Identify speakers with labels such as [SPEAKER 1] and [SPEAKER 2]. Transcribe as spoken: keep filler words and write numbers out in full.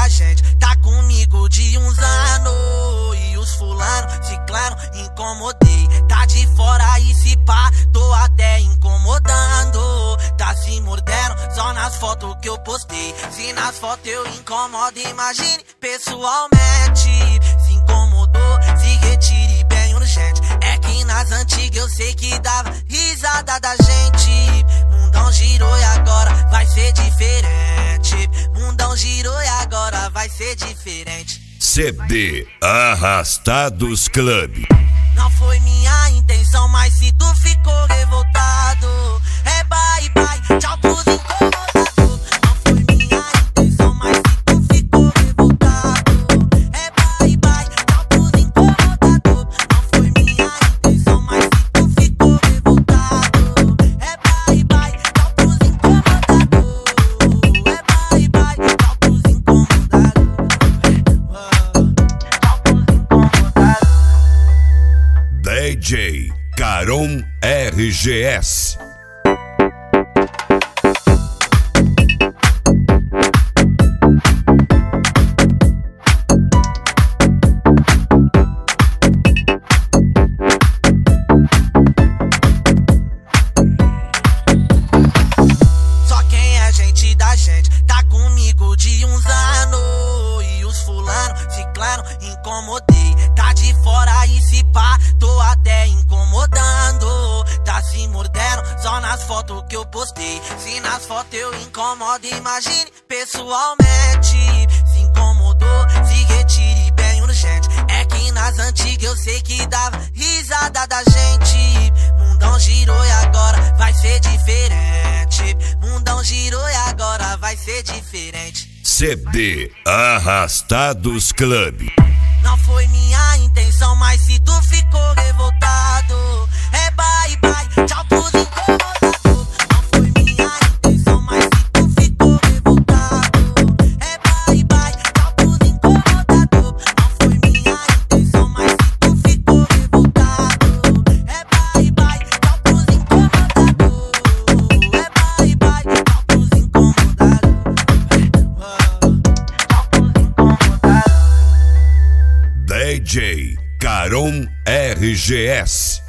[SPEAKER 1] da gente tá comigo de uns anos. E os fulano, ciclano, incomodei. Tá de fora e se pá, tô até incomodando. Tá se mordendo só nas fotos que eu postei. Se nas fotos eu incomodo, imagine pessoalmente. Se incomodou, se retire bem urgente. É que nas antigas eu sei que dava risada da gente. Mundão girou e agora vai ser diferente. Mundão girou e agora vai ser diferente.
[SPEAKER 2] C D Arrastados Club.
[SPEAKER 1] Não foi minha intenção, mas se tu ficou revoltado, é bye bye, tchau pros incomodados. Não foi minha intenção, mas se tu ficou revoltado, é bye bye, tchau pros incomodados. Não foi minha intenção, mas se tu ficou revoltado, é bye bye, tchau pros incomodados. É bye bye, tchau pros incomodados.
[SPEAKER 2] D J Caron R G S.
[SPEAKER 1] Só quem é gente da gente tá comigo de uns anos. E os fulano, ciclano, incomodei. Tá de fora e se pá, tô até incomodando. Tá se mordendo só nas fotos que eu postei. Se nas fotos eu incomodo, imagine pessoalmente. Se incomodou, se retire bem urgente. É que nas antigas eu sei que dava risada da gente. Mundão girou e agora vai ser diferente. Mundão girou e agora vai ser diferente.
[SPEAKER 2] C D Arrastados Club.
[SPEAKER 1] Não foi minha intenção, mas se tu ficou revoltado, é bye bye, tchau pros incomodados. Não foi minha intenção, mas se tu ficou revoltado, é bye bye, tchau pros incomodados. Não foi minha intenção, mas se tu ficou revoltado, é bye bye, tchau pros incomodados. É bye bye, tchau pros incomodados. Tchau pros incomodados.
[SPEAKER 2] D J Caron R G S.